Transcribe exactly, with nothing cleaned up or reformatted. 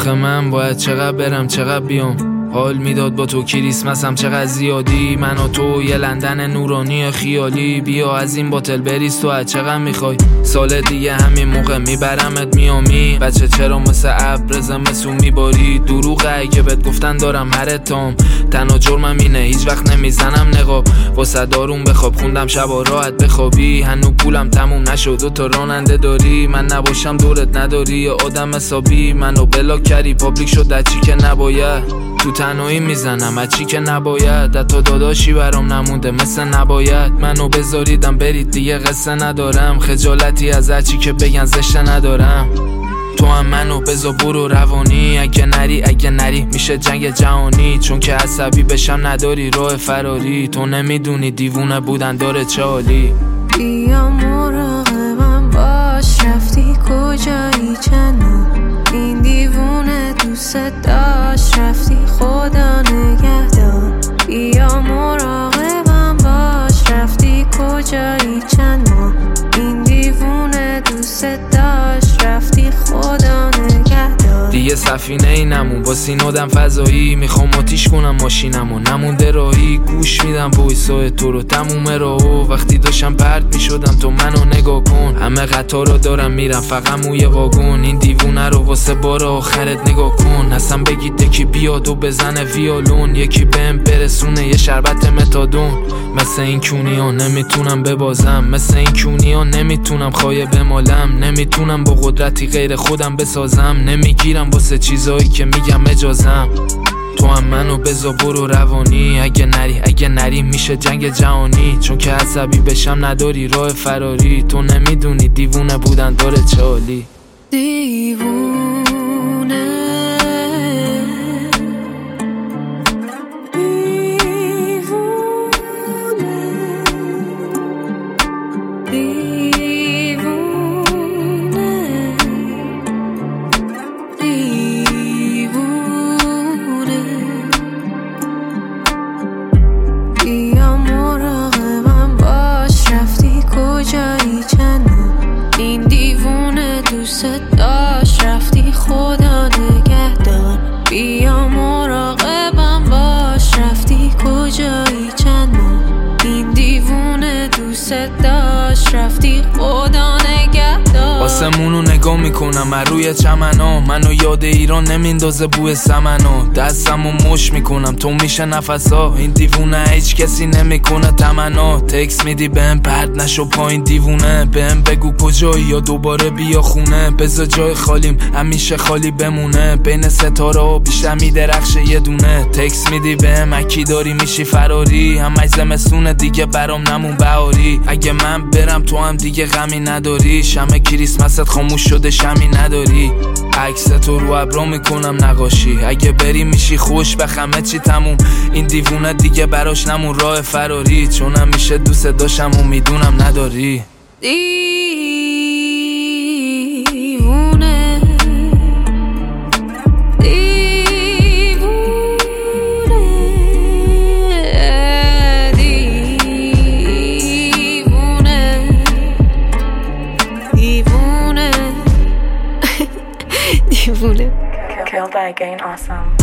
آخه من باید چقدر برم چقدر بیام، حال میداد با تو کریسمسم چقدر زیادی، من و تو یه لندن نورانی خیالی، بیا از این باتل بریز تو از چقدر میخوای، سال دیگه همین موقع میبرمت میامی، بچه چرا مثل ابر زمستون میباری، دروغه اگه بهت گفتن دارم هر تام، تنها جرمم اینه هیچ وقت نمیزنم نقاب، واسه دارون بخواب خوندم شبا راحت بخوابی، هنو پولم تموم نشد و تو راننده داری، من نباشم دورت نداری یه آدم حسابی، منو بلاک کردی پابلیک شد در چی که نباید، تو تنهایی میزنم از چی که نباید، حتی داداشی برام نمونده مثل نباید، منو بذاریدم برید دیگه قصه ندارم، خجالتی از هرچی که بگن زشته ندارم، تو هم منو بذار برو روانی، اگه نری اگه نری میشه جنگ جهانی، چون که عصبی بشم نداری راه فراری، تو نمیدونی دیوونه بودن داره چه حالی، بیا مراقبم باش رفتی کجایی چنو، این دیوونه دوست داشت رفتی خدا نگهدار، بیا مراقبم باش رفتی کجایی چند ماه، این دیوونه دوست داشت رفتی خدا نگهدار، دیگه سفینه ای نمون با سینادم فضایی، میخوام آتیش کنم ماشینمو نمونده راهی، گوش میدم وایسای تو رو تموم راهو، وقتی داشتم پرت میشدم تو منو نگاه کن، همه قطارا دارم میرم فقط موی واگن، این دیوونه رو واسه بار آخرت نگاه کن، اصلا بگید یکی بیاد و بزنه ویولون، یکی بهم برسونه یه شربت متادون، مثل این کونیا نمیتونم ببازم، مثل این کونیا نمیتونم خایه بمالم، نمیتونم با قدرتی غیر خودم بسازم، نمیگیرم واسه چیزایی که میگم اجازم، تو هم منو بذار برو روانی، اگه نری اگه نری میشه جنگ جهانی، چون که عصبی بشم نداری راه فراری، تو نمیدونی دیوونه بودن داره چه حالی، دیوونه این دیوونه دوست داشت رفتی خدا نگهدار، بیا مراقبم باش رفتی کجایی چند ماه، این دیوونه دوست داشت رفتی خدا نگهدار، آسمونو نگاه میکنم از روی چمنا، منو یاد ایران نمیندازه بوی سمنا، دستمو مش میکنم تو میشه نفسا، این دیوونه هیچ کسی نمیکنه تمنا، تکس میدی بهم پرد نشو پایین دیوونه، بهم بگو کجایی یا دوباره بیا خونه، بذار جای خالیم همیشه خالی بمونه، بین ستاره ها بیشتر میدرخشه یه دونه، تکس میدی بهم اکی داری میشی فراری، همش زمستونه دیگه برام نمون بهاری، اگه من برم تو هم دیگه غمی نداری، شمع کریسمست خاموش شده شمی نداری، عکس تو رو ابرا میکنم نقاشی، اگه بری میشی خوش به همه چی تموم، این دیوونه دیگه براش نمون راه فراری، چون همیشه دوست داشتم و میدونم نداری، دیوونه دیوونه دیوونه دیوونه Killed by Gain Awesome.